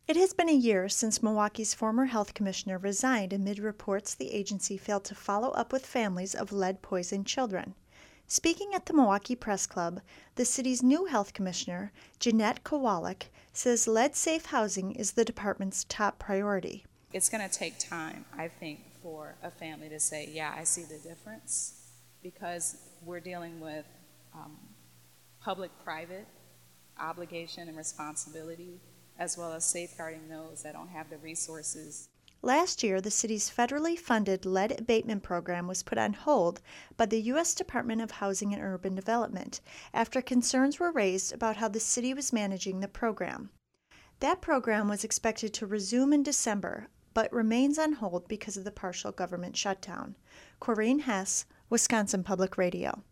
It has been a year since Milwaukee's former health commissioner resigned amid reports the agency failed to follow up with families of lead-poisoned children. Speaking at the Milwaukee Press Club, the city's new health commissioner, Jeanette Kowalik, says lead-safe housing is the department's top priority. It's going to take time, I think, for a family to say, yeah, I see the difference, because we're dealing with public-private obligation and responsibility, as well as safeguarding those that don't have the resources. Last year, the city's federally funded lead abatement program was put on hold by the U.S. Department of Housing and Urban Development after concerns were raised about how the city was managing the program. That program was expected to resume in December, but remains on hold because of the partial government shutdown. Corinne Hess, Wisconsin Public Radio.